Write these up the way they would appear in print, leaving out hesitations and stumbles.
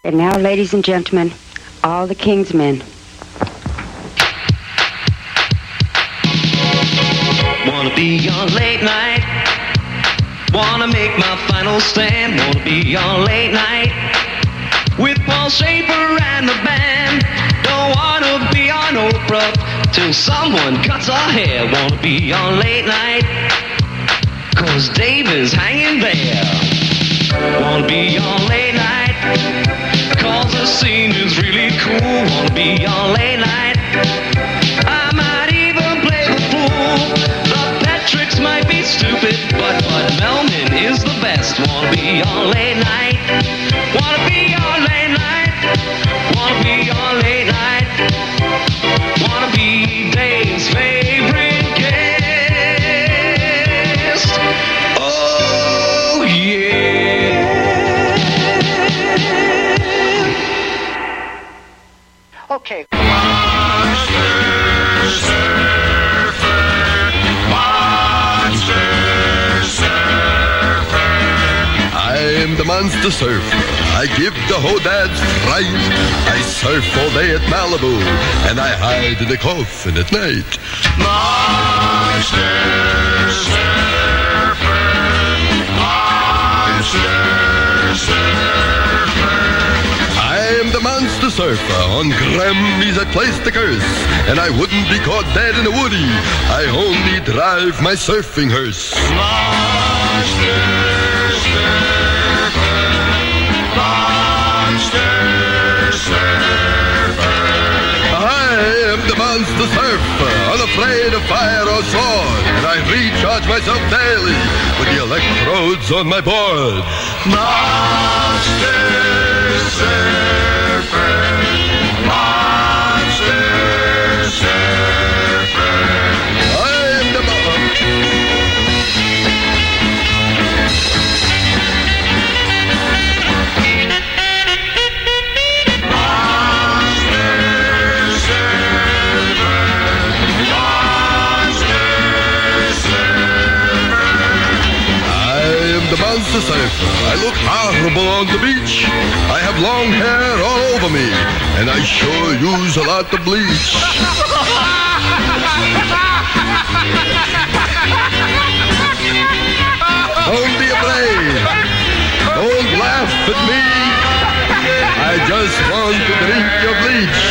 And now, ladies and gentlemen, all the King's men. Wanna be on late night. Wanna make my final stand. Wanna be on late night with Paul Schaefer and the band. Don't wanna be on Oprah till someone cuts our hair. Wanna be on late night 'cause Dave is hanging there. Wanna be on late night 'cause the scene is really cool. Wanna be on late night. I might even play the fool. The Patricks might be stupid, but Melman is the best. Wanna be on late night. Wanna be on late night. Wanna be on late night. Wanna be Dave's favorite guest. Oh yeah. Okay. I am the Monster Surfer. I give the Hodads fright. I surf all day at Malibu, and I hide in the coffin at night. Monster Surfer. Monster Surfer. I am the Monster Surfer. On Grammys I place the curse, and I wouldn't be caught dead in a woody. I only drive my surfing hearse. Monster Surfer. Monster Surfer. I am the Monster Surfer, unafraid of fire or sword, and I recharge myself daily with the electrodes on my board. Monster Surfer. Monster Surfer. I am the Monster Surfer. I look horrible on the beach. I have long hair all over me, and I sure use a lot of bleach. Don't be afraid. Don't laugh at me. I just want to drink your bleach.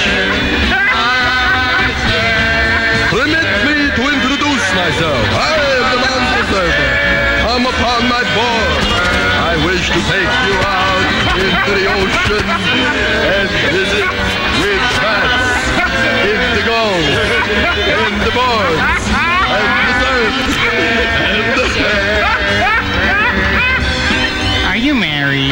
Permit me to introduce myself. I am the Monster Surfer. Come upon my board. I wish to take you out into the ocean and visit with bats, indigo, and the boards, and the surf, and the surf. Are you married?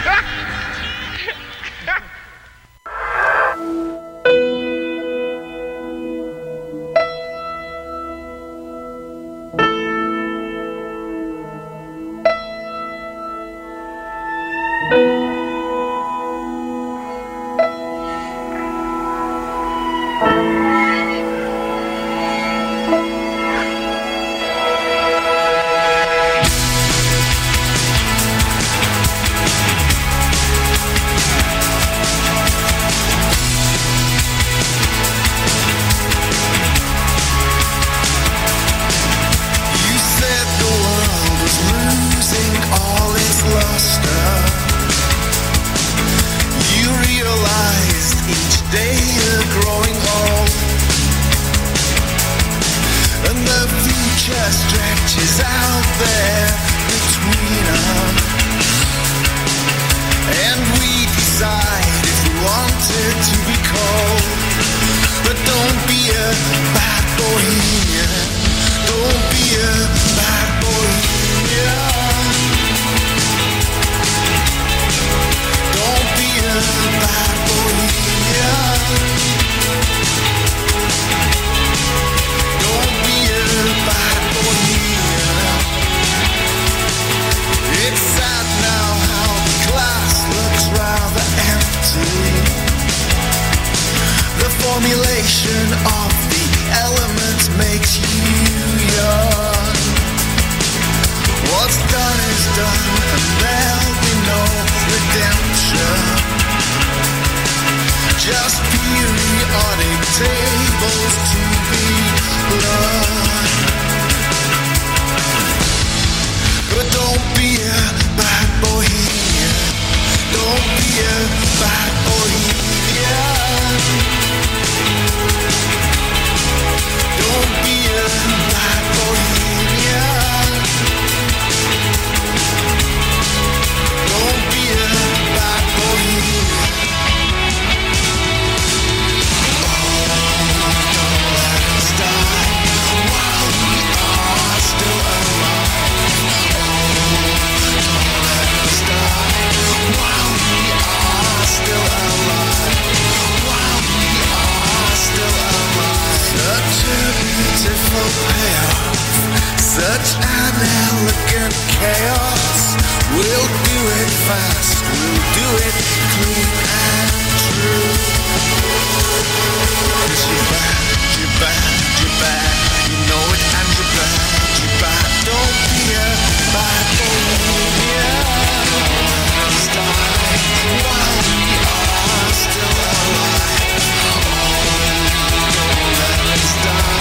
Formulation of the elements makes you young. What's done is done, and there'll be no redemption. Just periodic tables to be learned. But don't be a bad bohemian. Don't be a bad bohemian. Don't be a bad bohemian. Don't be a bad bohemian. Beautiful payoff, such an elegant chaos. We'll do it fast, we'll do it clean and true. 'Cause you're bad, you're bad, you're bad. You know it and you're bad, you're bad. Don't be a bad bohemian. Start while we are still alive. Don't let us die.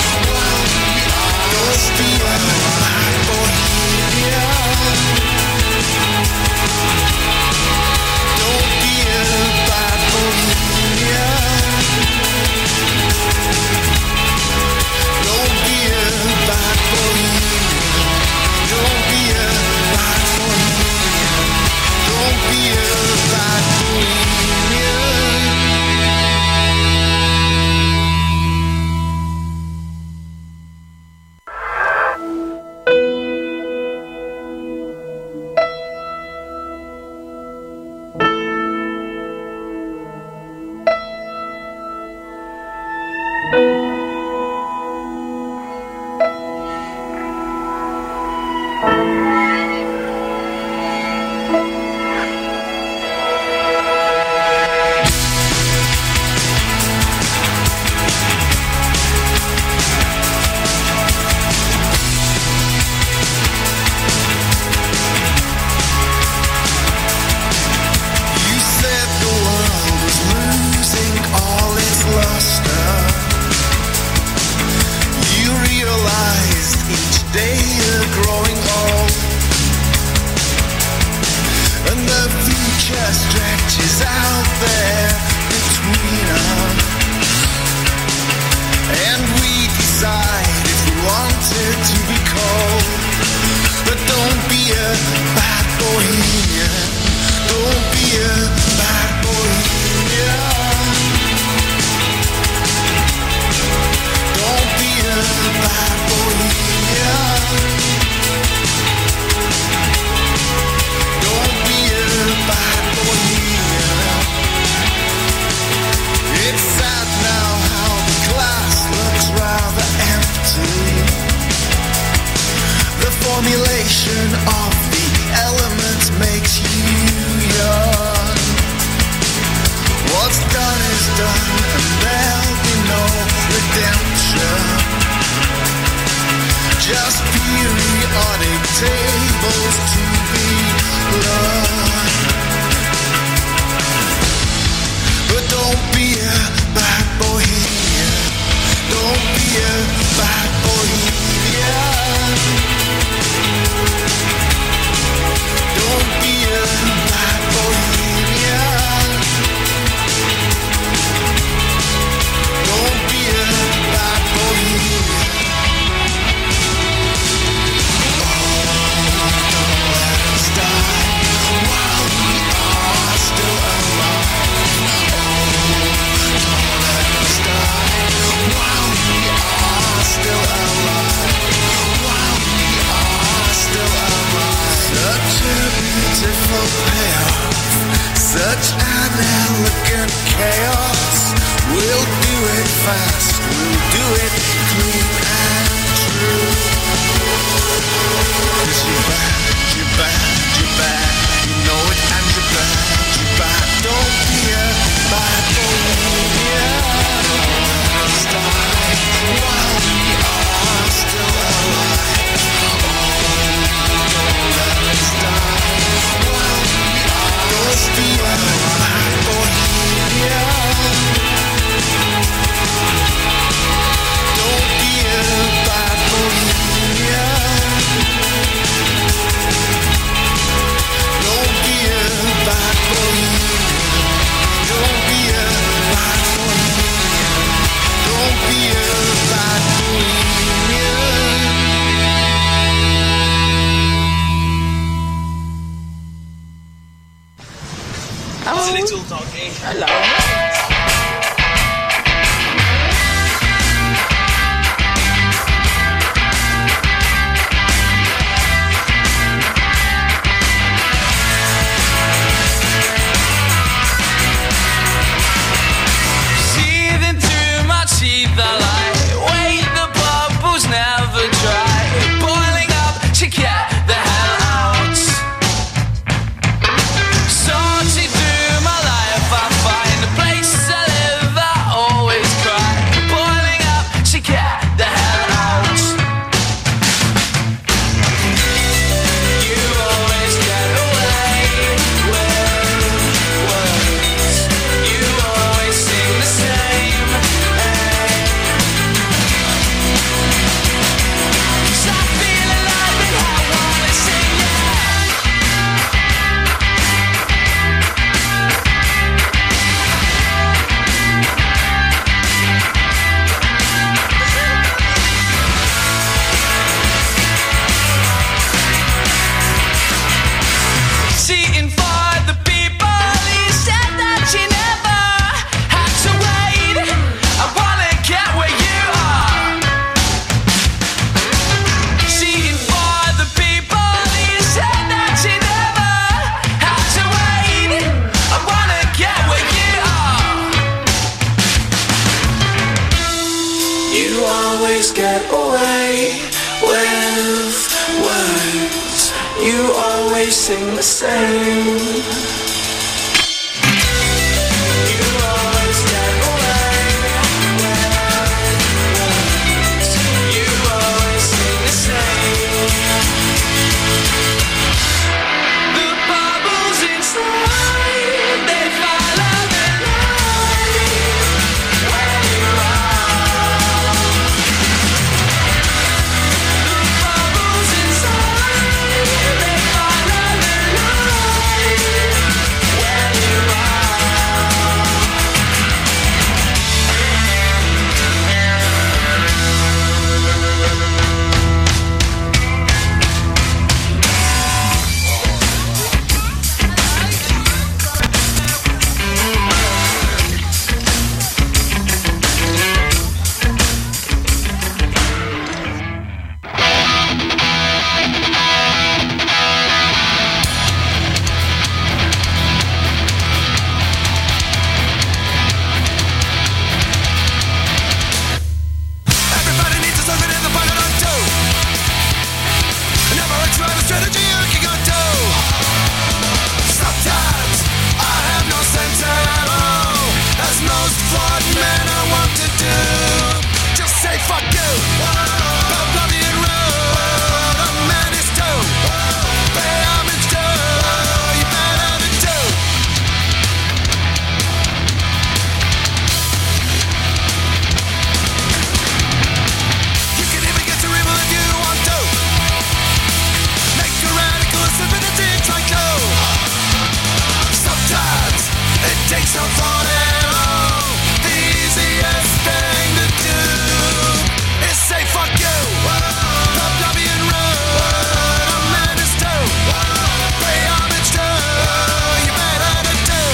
Don't be a bad bohemian. Don't be a bad bohemian. Don't be a bad bohemian. Don't be a bad bohemian. Don't be a bad bohemian. Yeah. little doggy. Hello. Seething through my teeth, I lie. Wait, the bubble's never dry. Boiling up to get the hell out. Sorting through my life, I find a place to live. I always cry. Boiling up to get the hell out. You always get away with words. You always sing the same. 'Cause I feel alive and I wanna sing, Cheating for the people, he said that you never had to wait. I wanna get where you are. Cheating for the people, he said that you never had to wait. I wanna get where you are. You always get away with words. You always sing the same. You always get away with words. You always sing the same. The bubbles inside, they follow the light where you are. The bubbles inside, they follow the light where you are. Everybody needs a something in the pocket on two. Never a try to strategy you can go to. Sometimes I have no sense at all. As most flawed men are wont to do. Just say fuck you. Love you and road. A man is too. Pay homage to. You better than do. You can even get to evil if you want to. Make a radical slip in a ditch like glue. Sometimes it takes no thought at all. The easiest thing to do is say fuck you. Love you and road. A man is too. Pay homage to. You better than do.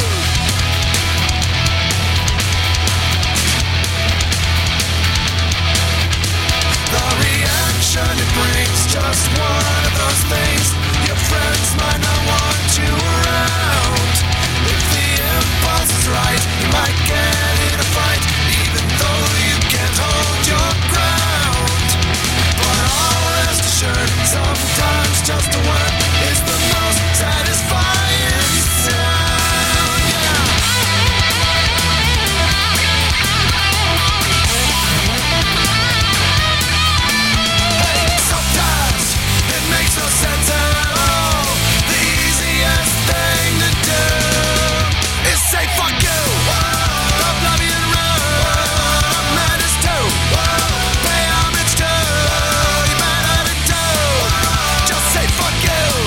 The reaction it brings, just one of those things. Your friends might not want you around. If the impulse is right, you might get in a fight, even though you can't hold your ground. But all rest assured, sometimes just a word is the most satisfying sound. Yeah. Sometimes it makes no sense at all. The easiest thing to do is say fuck you. Love you and road. A man is too. Pay homage to. You better than do. Just say fuck you.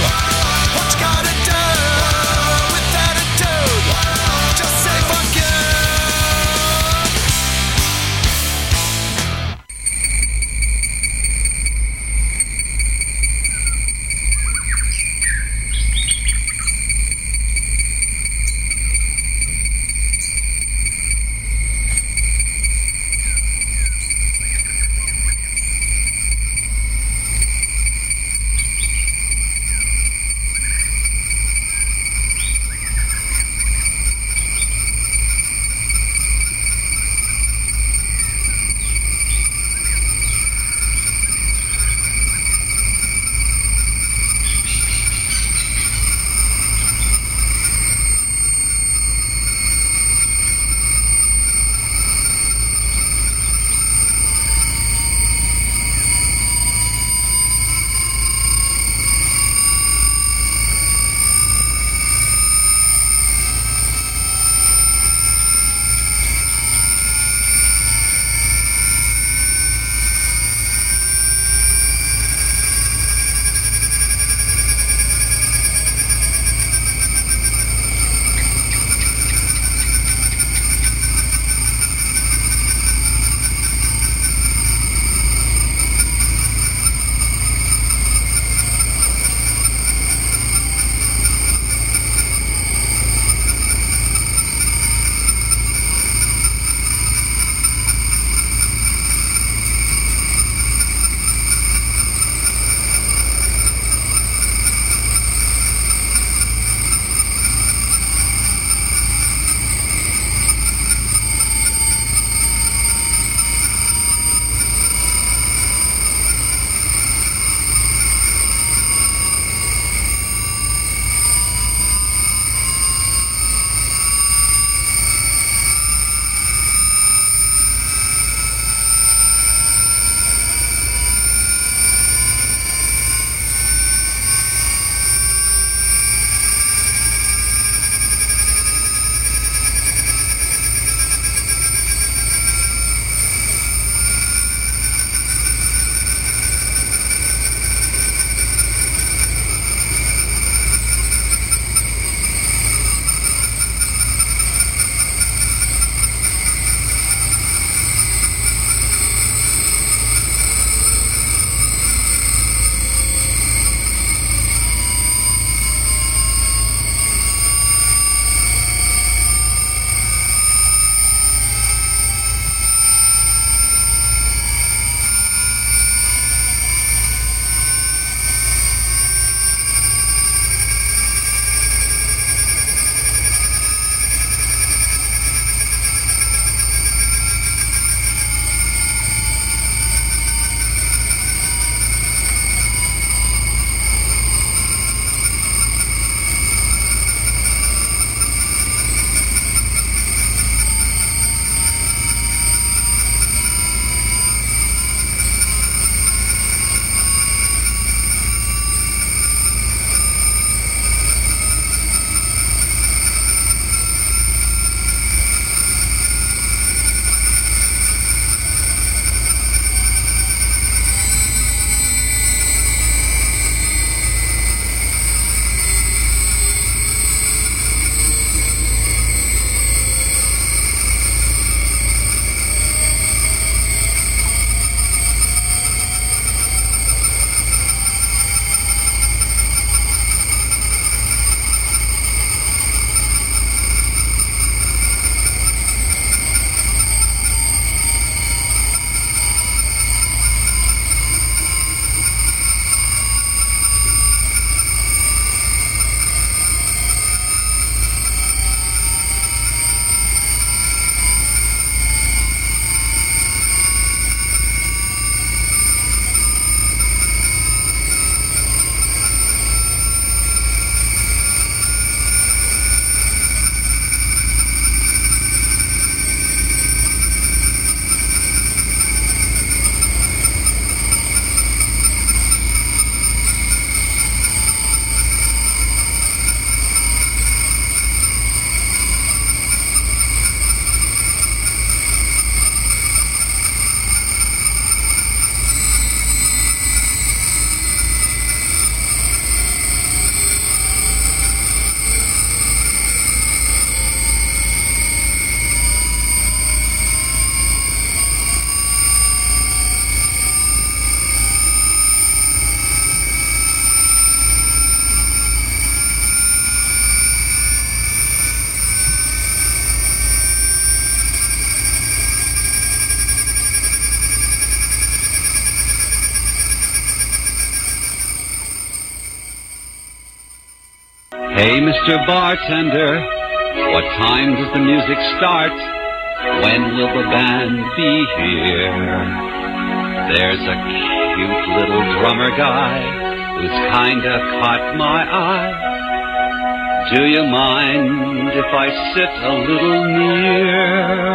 Hey, Mr. Bartender, what time does the music start? When will the band be here? There's a cute little drummer guy who's kinda caught my eye. Do you mind if I sit a little near?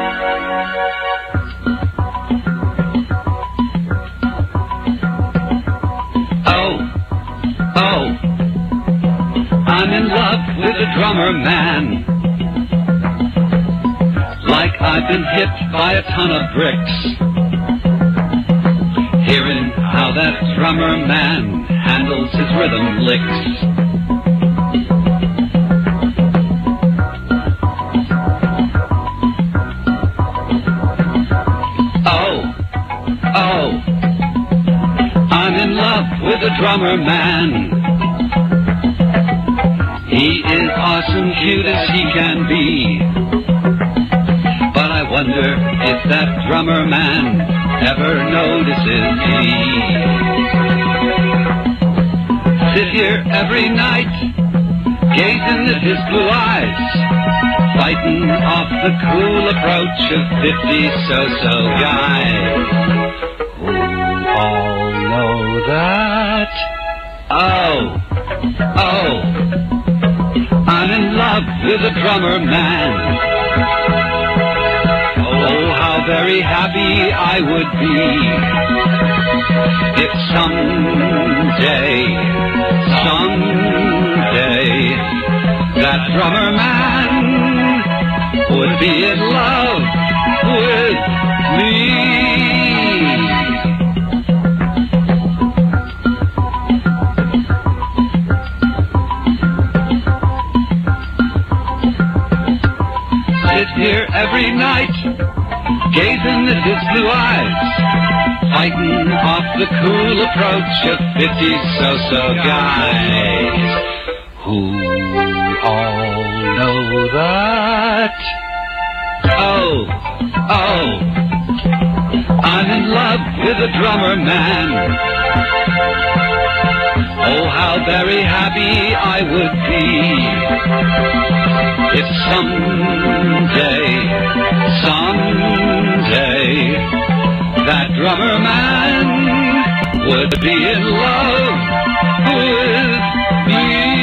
Oh, I'm in love with a drummer man. Like I've been hit by a ton of bricks. Hearing how that drummer man handles his rhythm licks. Oh, I'm in love with a drummer man. He is awesome, cute as he can be. But I wonder if that drummer man ever notices me. Sit here every night, gazing at his blue eyes, fighting off the cool approach of 50 so-so guys who all know that. Oh, I'm in love with a drummer man. Oh, how very happy I would be if someday, that drummer man would be in love with me. Here every night, gazing at his blue eyes, fighting off the cool approach of 50 so-so guys who all know that. Oh, I'm in love with a drummer man. Oh, how very happy I would be if someday, that drummer man would be in love with me.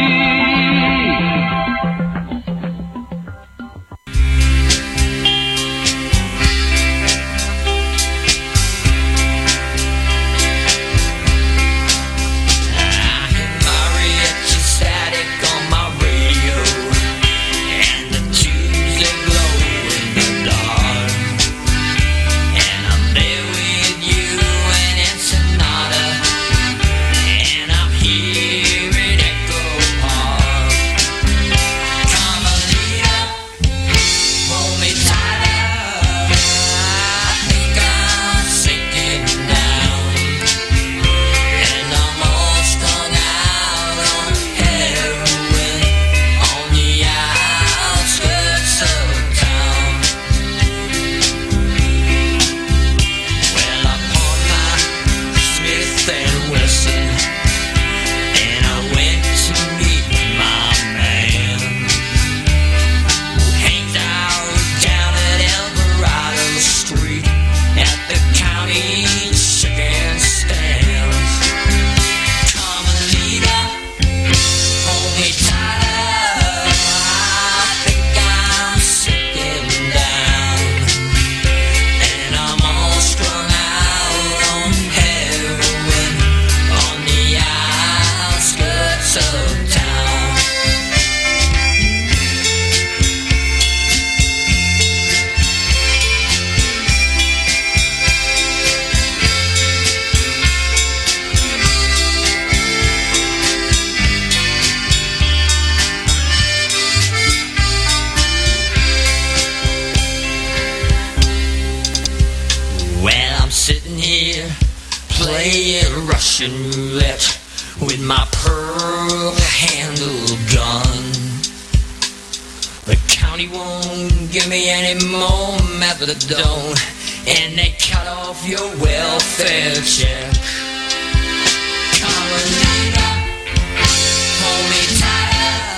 Russian roulette with my pearl handle gun. The county won't give me any more methadone, and they cut off your welfare check. Carolina, hold me tighter.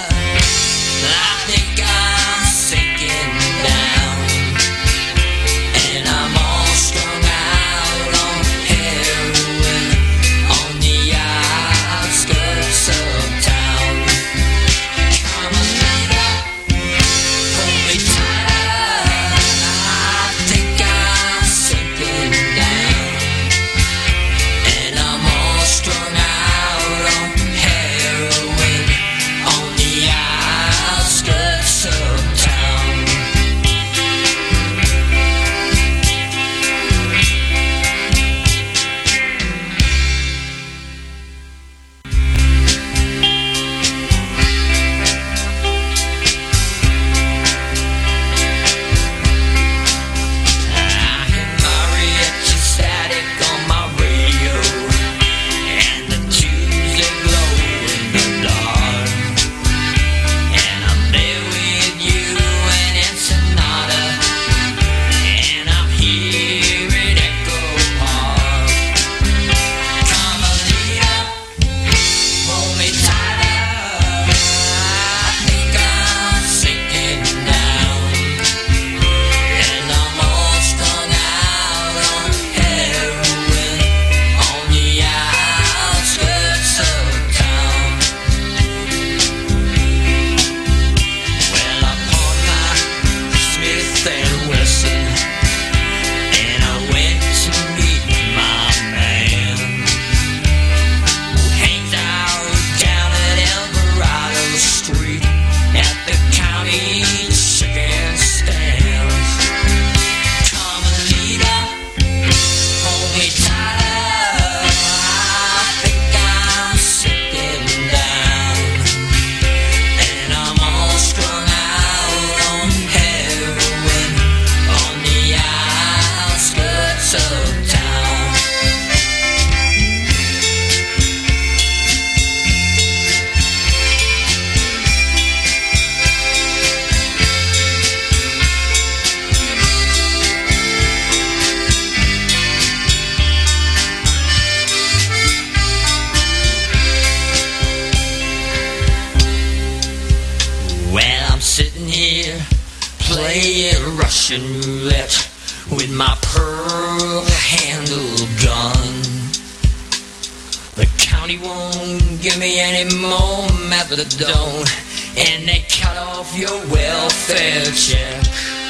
Russian roulette with my pearl handle gun. The county won't give me any more methadone, and they cut off your welfare check.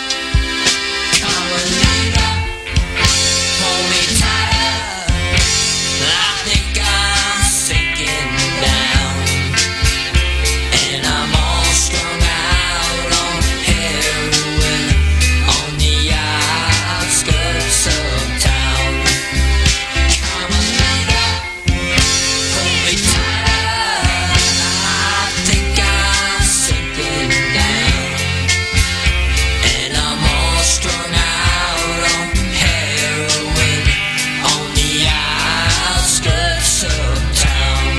Carmelita, hold me tight. I think I'm sinking down, and I'm all strung out on heroin on the outskirts of town. Carmelita, hold me tight. I think I'm sinking down, and I'm all strung out on heroin on the outskirts of town.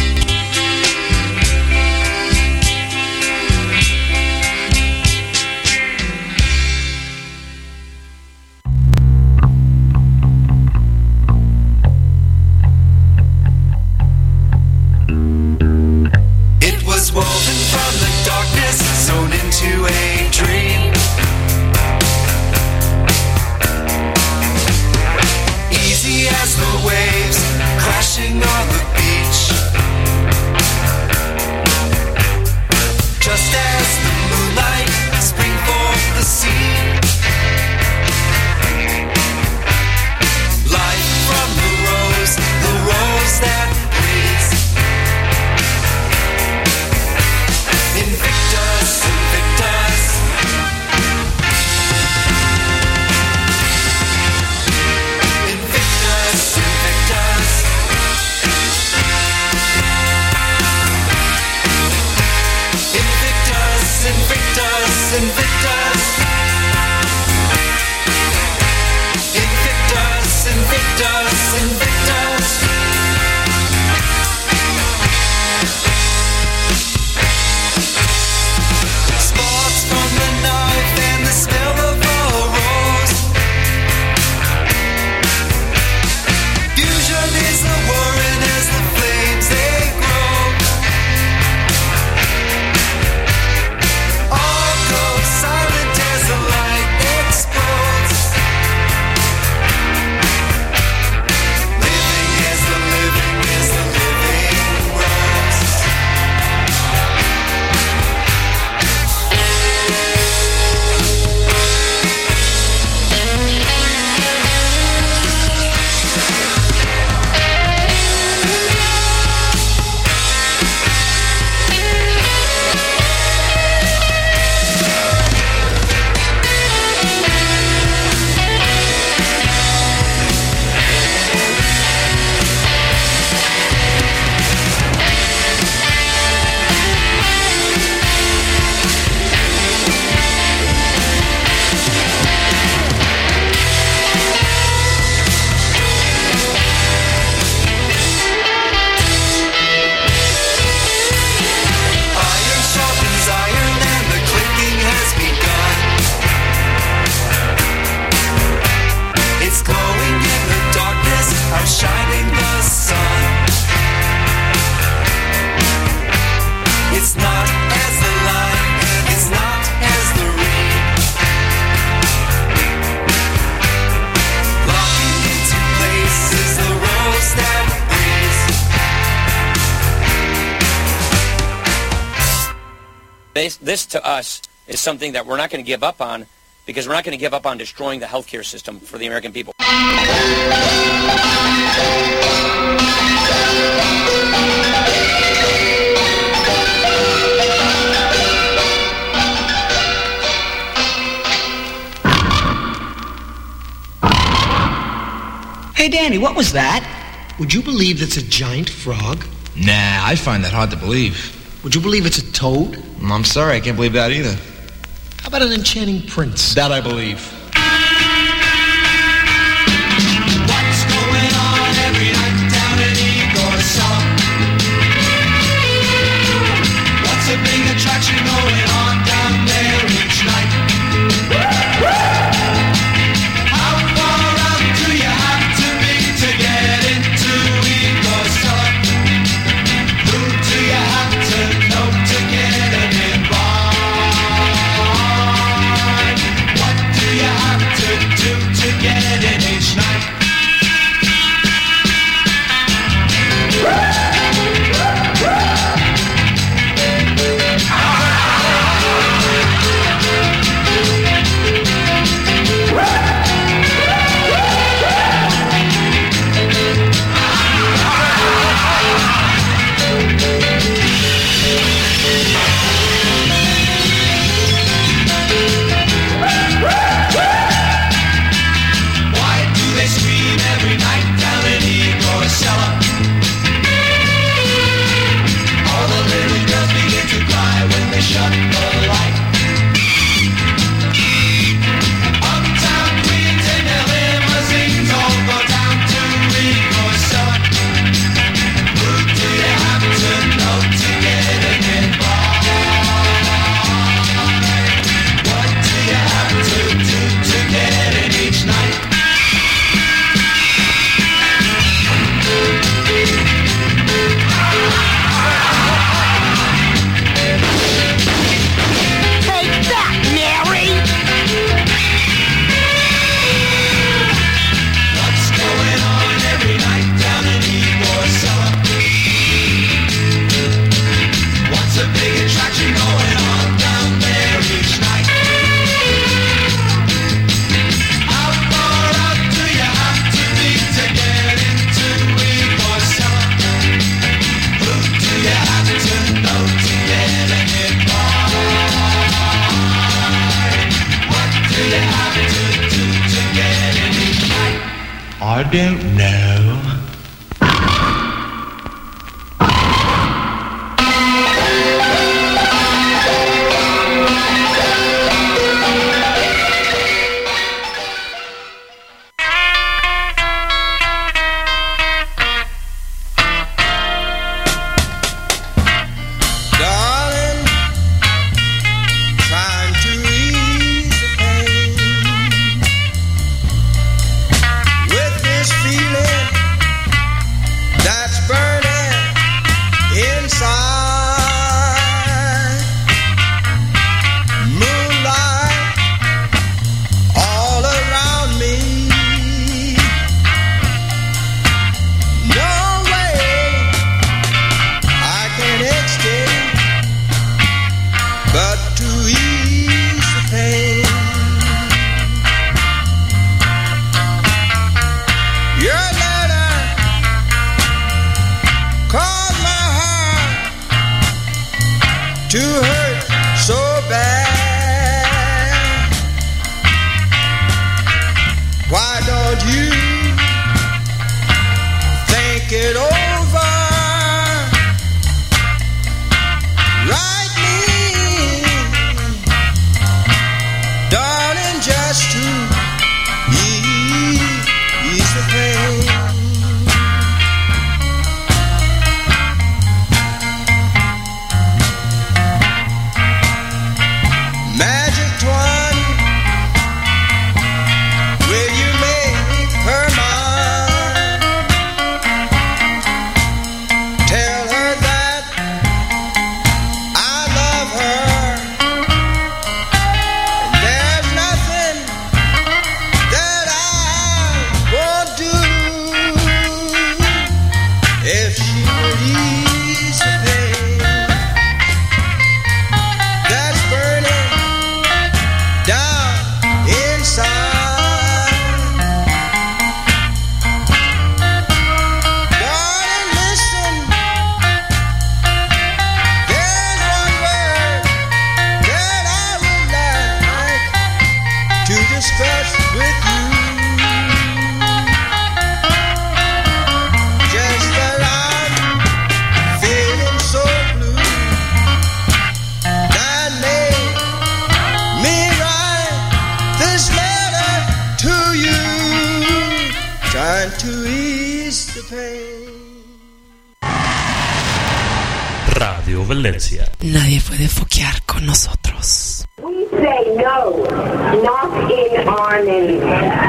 It was woven from the darkness, sewn into a dream. Easy as the waves crashing on the beach. Just as the moonlight spring forth the sea. Light from the rose that breathes. Invictus, Invictus. Invictus, Invictus. Invictus, Invictus, Invictus. Invictus, Invictus, Invictus. Sparks from the knife and the smell of a rose. Fusion is the whirring as the flames they grow. All goes silent as the light explodes. Living as the living rose. Iron sharpens iron and the clicking has begun. It's glowing in the darkness, outshining the sun. It's not as the line, it's not as the reed. Locking into place is the rose that breathes. This to us is something that we're not going to give up on, because we're not going to give up on destroying the healthcare system for the American people. Hey, Danny, what was that? Would you believe that's a giant frog? Nah, I find that hard to believe. Would you believe it's a toad? I'm sorry, I can't believe that either. How about an enchanting prince? That I believe. What's going on every night down at Igor's shop? What's a big attraction going on down there each night? How far out do you have to be to get into Igor's shop? Who do you have to know to get an invite? What do you I don't know. Radio Valencia. Nadie puede foquear con nosotros. We say no, not in our name.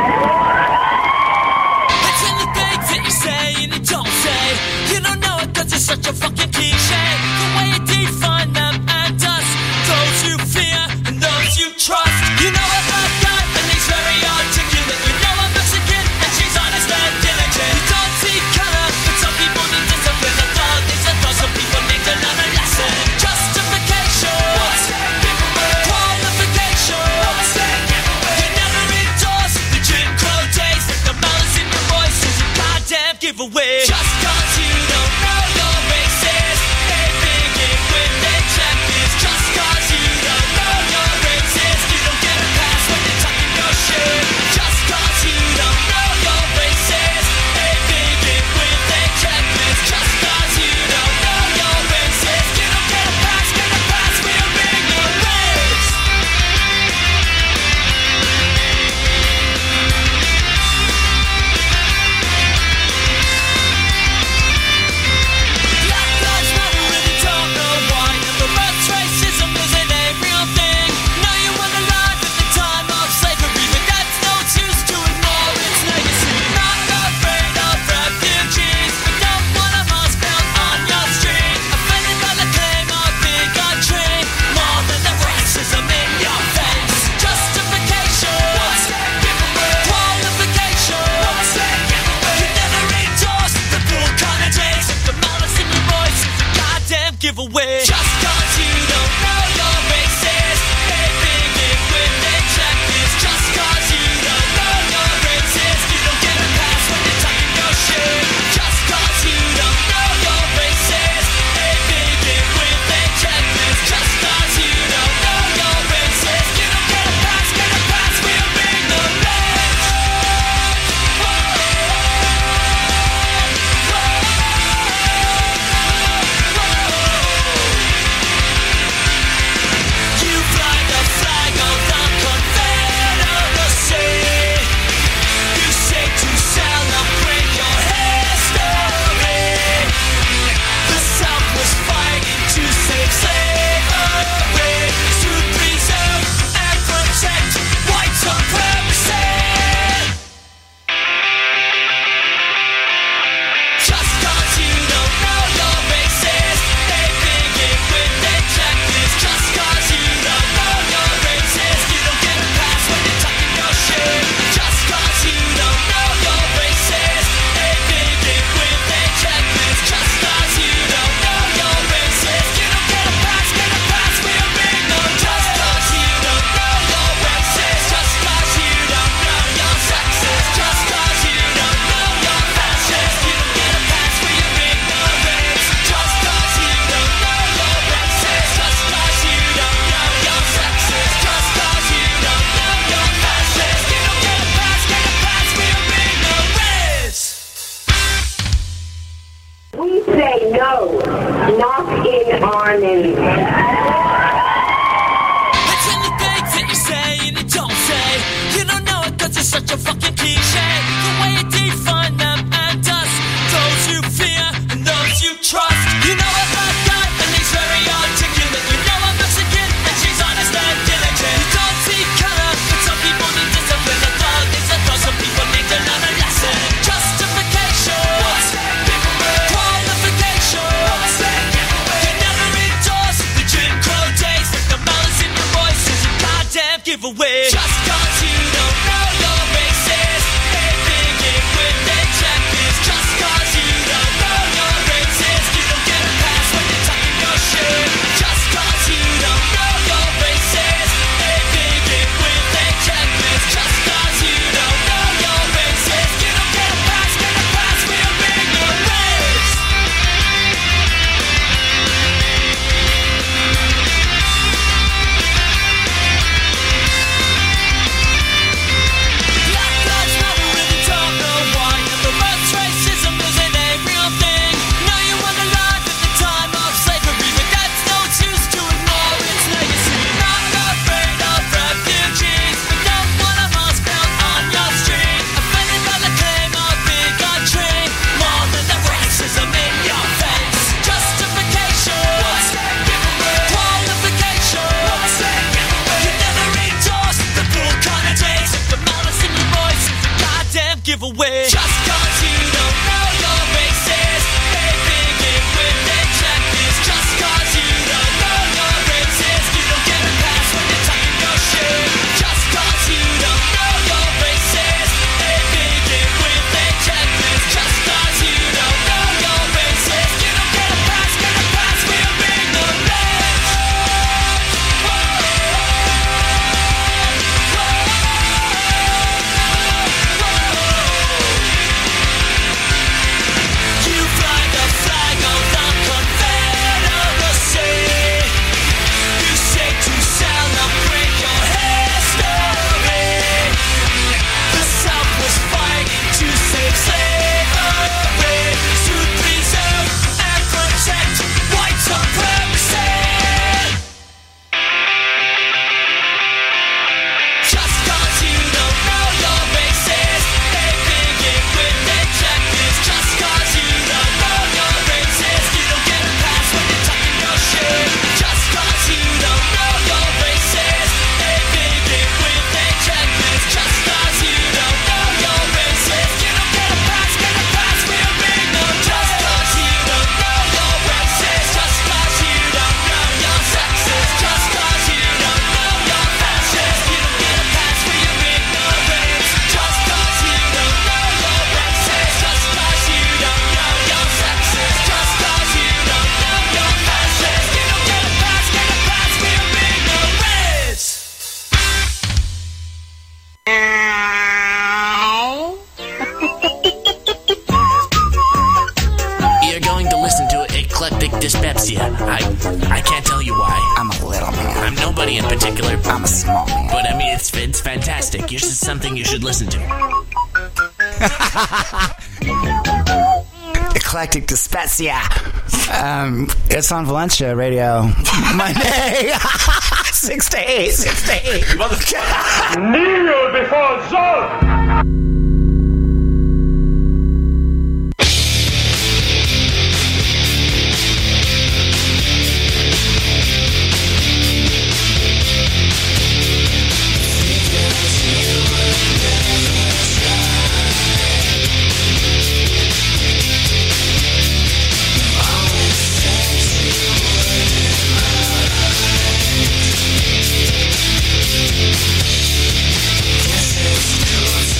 It's in the things that you say and you don't say. You don't know it cause it's such a fucking cliche. The way you define them and us, those you fear and those you trust. You know a bad guy and he's very articulate. You know a Mexican and she's honest and diligent. You don't see color, but some people need discipline. A dog is a dog, some people need to learn a lesson. Justification, qualification. You never endorse the Jim Crow days. The malice in your voice is a goddamn giveaway. Just cause you don't know your races, they begin with their checklists. Just cause you don't know your races, you don't get a pass when you're talking your shit. Just cause you don't know your races, they begin with their checklists. Just cause you don't know your races, you don't get a pass, we're ignorant. Black lives matter and you don't know why. And reverse racism isn't a real thing. Know you weren't alive at the time of slavery, but that's no excuse to ignore its legacy. Not afraid of refugees, but don't want a mask built on your street. Offended by the claim of bigotry, more than the racism in your face. Justification, qualification. You never endorse the bull kind of days. The malice in your voice is a goddamn giveaway. Just cause you don't know your races, they begin with their checklist. Just cause you don't know your races, you don't get a pass when you're talking your shit. Just cause you don't know your races, they begin with their checklist. Just cause you don't know your races, you don't get a pass, we're ignorant. my name. It's in the things that you say and you don't say. You don't know it 'cause it's such a fucking cliche. The way you define them and us, those you fear and those you trust. You know a bad guy and he's very articulate. You know a Mexican and she's honest and diligent. You don't see color, but some people need discipline. A dog is a dog, some people need to learn a lesson. Justification, qualification. You never endorse the Jim Crow days. Like the malice in your voice is a goddamn giveaway. Just 'cause you don't know your racist, they begin with their checkers. Just 'cause you don't know your racist, you don't get a pass when you're talking your shit. Just 'cause you don't know your racist, they begin with their checkers. Just 'cause you don't know your racist, you don't get a pass for your ignorance. Black lives matter when you don't know why. And reverse racism isn't a real thing. No, you weren't alive at the time of slavery, but that's no excuse to ignore its legacy. Not afraid of refugees, but don't want a mosque built on your street. Offended by the claim of bigotry, more than the racism in your face. Justification, qualification. You never endorse the bull kind of taste. The malice in your voice is a goddamn giveaway. Just 'cause you don't know you're racist, they begin with their checkers. Just 'cause you don't know you're racist, you don't get a pass when you're talking your shit. Just 'cause you don't know you're racist, they begin with their checkers. Just 'cause you don't know you're racist, you don't get a pass for your ignorance. You fly the flag of the Confederacy. You say to celebrate your history. The South was fighting to save slavery, to preserve and protect white supremacy. Just 'cause you don't know you're racist, they begin with their checkers. Just 'cause you don't know you're racist, you don't get a pass when you're talking your shit. Just 'cause you don't know you're racist, they begin with their checkers. Just 'cause you don't know you're racist, you don't get a pass for your ignorance. Just 'cause you don't know you're racist, just 'cause you don't know you're sexist, just 'cause you don't know you're fascist, you don't get a pass for your ignorance. Just 'cause you don't know you're racist, just 'cause you don't know you're sexist, just 'cause you don't know you're fascist, you don't get a pass for your ignorance. You're going to listen to Eclectic Dyspepsia. I can't tell you why. I'm a little man. I'm nobody in particular. I'm a small man. But I mean, it's fantastic. It's just something you should listen to. Eclectic Dyspepsia. It's on Valencia Radio. Monday. 6 to 8. 6 to 8. Kneel before Zod! This is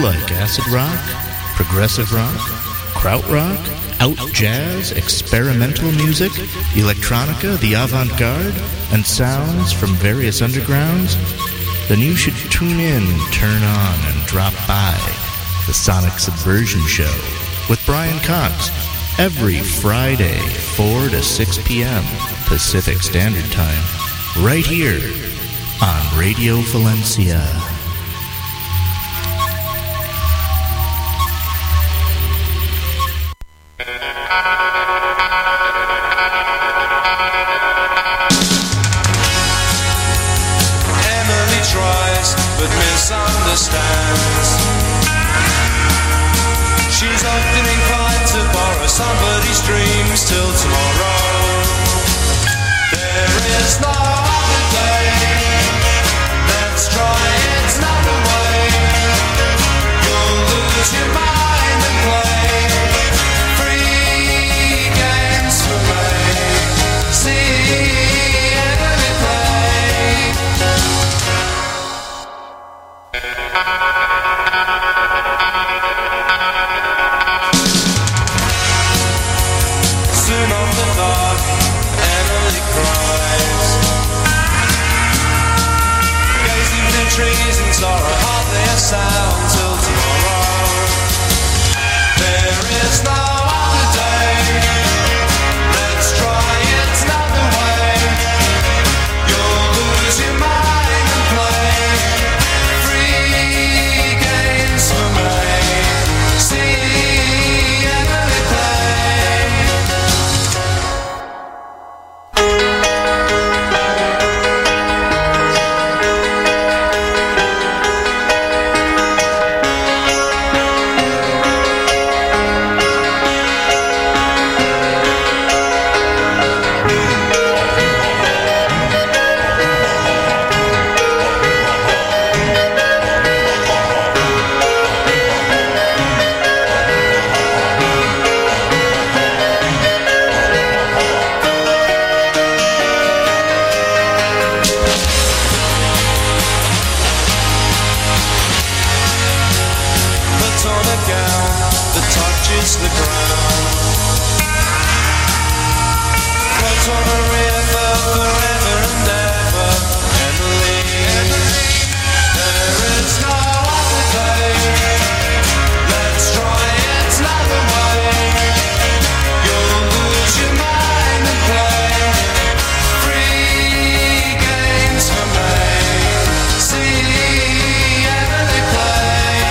like acid rock, progressive rock, krautrock, out jazz, experimental music, electronica, the avant-garde, and sounds from various undergrounds, then you should tune in, turn on, and drop by the Sonic Subversion Show with Brian Cox every Friday, 4 to 6 p.m. Pacific Standard Time, right here on Radio Valencia. Emily tries but misunderstands. She's often inclined to borrow somebody's dreams till tomorrow. There is no other day. Let's try it another way. You'll lose your mind and play free games for me. See Emily play. Soon on the dark, Emily cries, gazing through trees in sorrow, hardly a sound till tomorrow. There is no other day. Let's try it another way. You'll lose your mind and play free games for me. See Emily play. Put on a gown that touches the ground. Float on a river forever and ever. Emily, there is no other day. Let's try it another way. You'll lose your mind and play free games for me. See Emily play.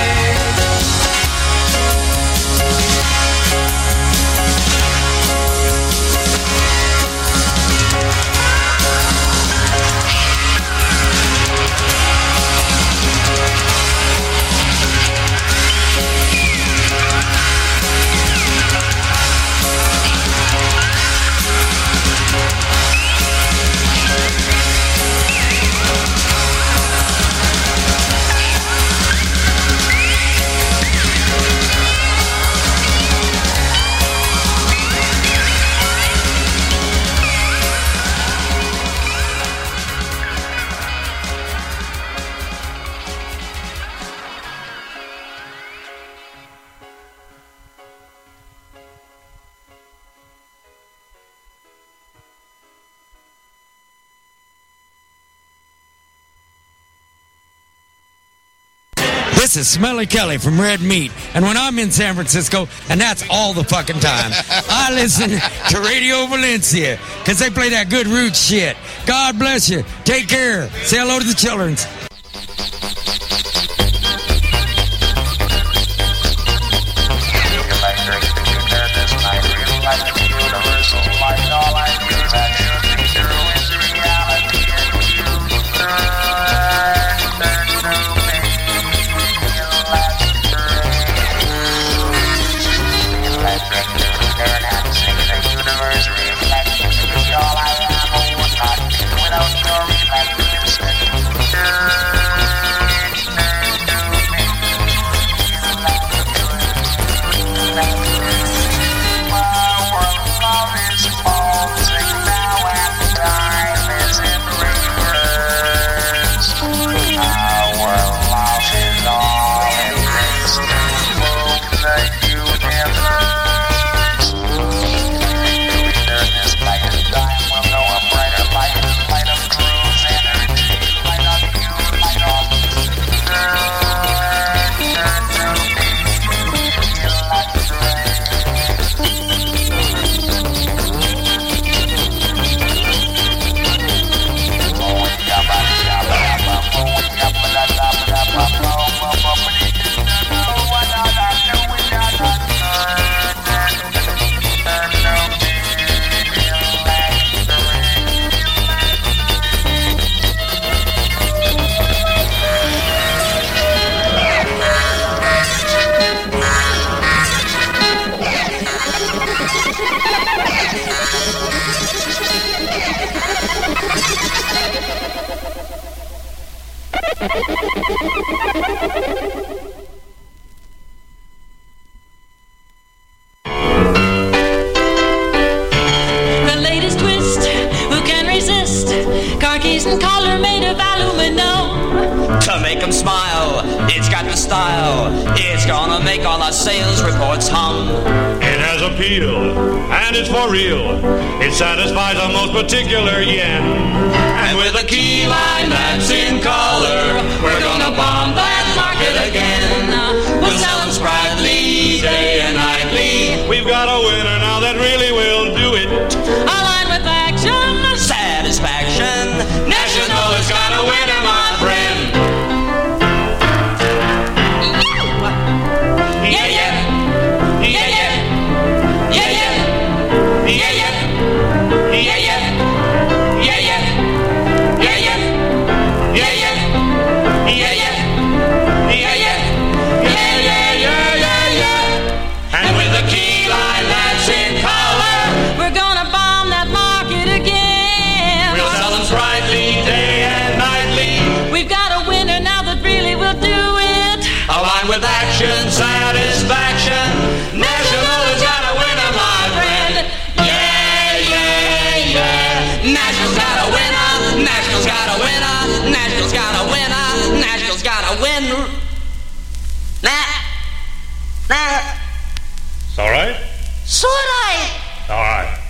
This is Smelly Kelly from Red Meat, and when I'm in San Francisco, and that's all the fucking time, I listen to Radio Valencia, because they play that good roots shit. God bless you. Take care. Say hello to the children's. Without your reflection, The latest twist, who can resist? Car keys and collar made of aluminum. To make them smile, it's got the style. It's gonna make all our sales reports hum. It has appeal, and it's for real. It satisfies our most particular yen. And with a key line that's in color, we're gonna bomb that market again. We'll sell them sprightly, day and nightly. We've got a winner now that really will do it. Align with action, satisfaction. National has got a winner, my friend. Yeah, yeah. Yeah, yeah. Yeah, yeah. Yeah, yeah. Yeah, yeah. Yeah, yeah. Yeah, yeah. Yeah, yeah. Yeah, yeah. Yeah, yeah. Yeah, yeah, yeah, yeah, yeah. And with a key line that's in color, we're gonna bomb that market again. we'll sell them sprightly, day and nightly. We've got a winner now that really will do it. Align with action, satisfaction. National has got a winner, my friend. Yeah, yeah, yeah. National's got a winner. National's got a winner. National's got a winner. National's got a winner. It's all right? So right. All right.